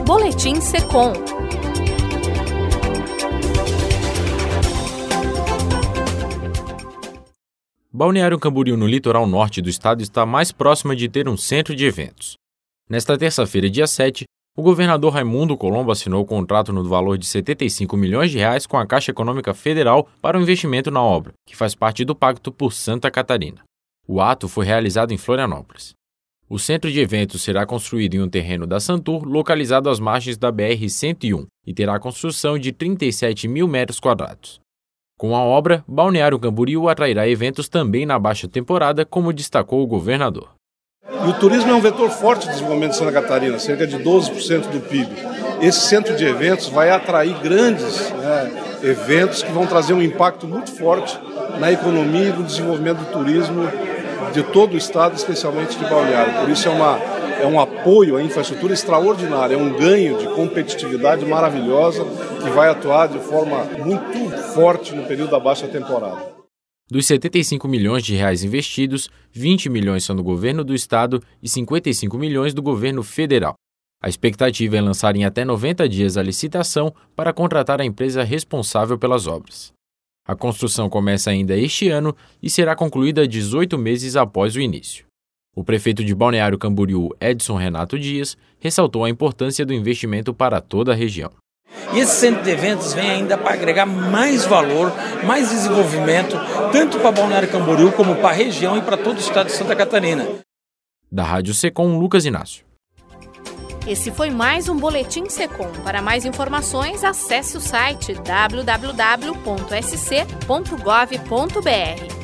Boletim Secom. Balneário Camboriú, no litoral norte do estado, está mais próxima de ter um centro de eventos. Nesta terça-feira, dia 7, o governador Raimundo Colombo assinou o contrato no valor de R$ 75 milhões com a Caixa Econômica Federal para o investimento na obra, que faz parte do Pacto por Santa Catarina. O ato foi realizado em Florianópolis. O centro de eventos será construído em um terreno da Santur, localizado às margens da BR-101, e terá a construção de 37 mil metros quadrados. Com a obra, Balneário Camboriú atrairá eventos também na baixa temporada, como destacou o governador. E o turismo é um vetor forte de desenvolvimento de Santa Catarina, cerca de 12% do PIB. Esse centro de eventos vai atrair grandes eventos que vão trazer um impacto muito forte na economia e no desenvolvimento do turismo de todo o estado, especialmente de Balneário. Por isso é um apoio à infraestrutura extraordinário, é um ganho de competitividade maravilhosa que vai atuar de forma muito forte no período da baixa temporada. Dos R$ 75 milhões investidos, 20 milhões são do governo do estado e 55 milhões do governo federal. A expectativa é lançar em até 90 dias a licitação para contratar a empresa responsável pelas obras. A construção começa ainda este ano e será concluída 18 meses após o início. O prefeito de Balneário Camboriú, Edson Renato Dias, ressaltou a importância do investimento para toda a região. E esse centro de eventos vem ainda para agregar mais valor, mais desenvolvimento, tanto para Balneário Camboriú como para a região e para todo o estado de Santa Catarina. Da Rádio Secom, Lucas Inácio. Esse foi mais um Boletim Secom. Para mais informações, acesse o site www.sc.gov.br.